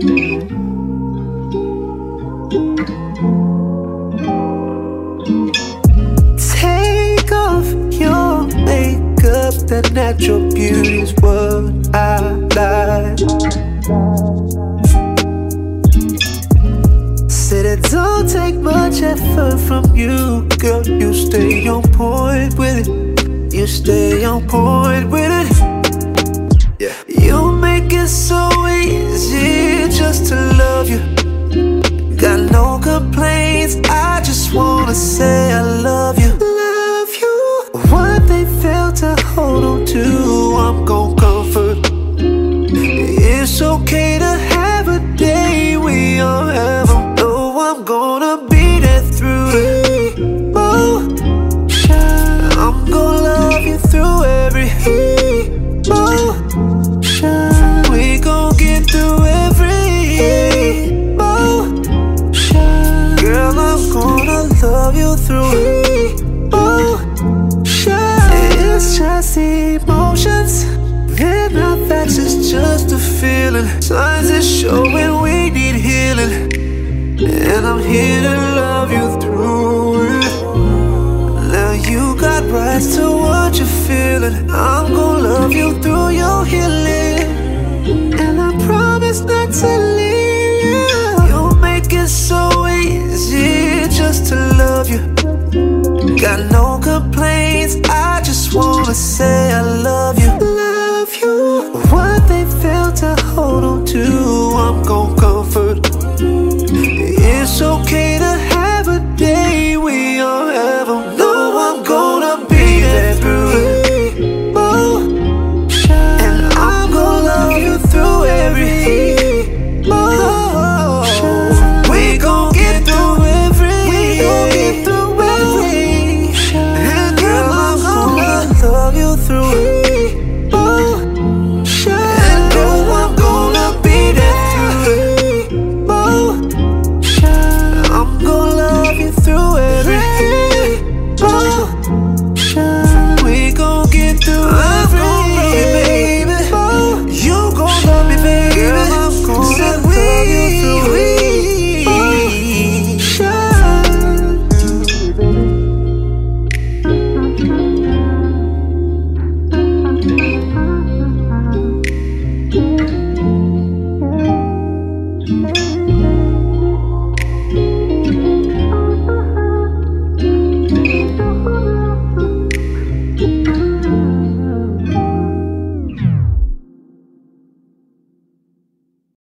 Take off your makeup, that natural beauty's what I like. Said it don't take much effort from you, girl. You stay on point with it. You stay on point with it. Yeah. You make it so easy just to love you. Got no complaints, I just wanna say I love you. Love you. What they fail to hold on to, I'm gon' comfort. It's okay to have a day we all have them. No, I'm gonna be there through the emotion. I'm gon' love you through every emotion. We gon' get through every emotion. Girl, I'm gonna love you through emotion. It's just emotions. They're not facts, it's just a feeling. Signs is showing we need healing. And I'm here to love you through it. Now you got rights to what you're feeling. I'm gonna love you through your healing. And I promise not to leave you. You make it so easy just to love you. Got no complaints, I just wanna say I love you. Love you. What they fail to hold on to, I'm gon' comfort. It's okay to have a day we all have them. No, I'm gonna be there through emotion. And I'm gonna love you through every emotion. We gon' get through every emotion. And girl, I'm gonna love you through emotion. And girl, I'm gonna be there through emotion. I'm gonna love you through every emotion. We gon' get through every emotion. You gon' love me, baby. Girl, I'm gonna love you through emotion.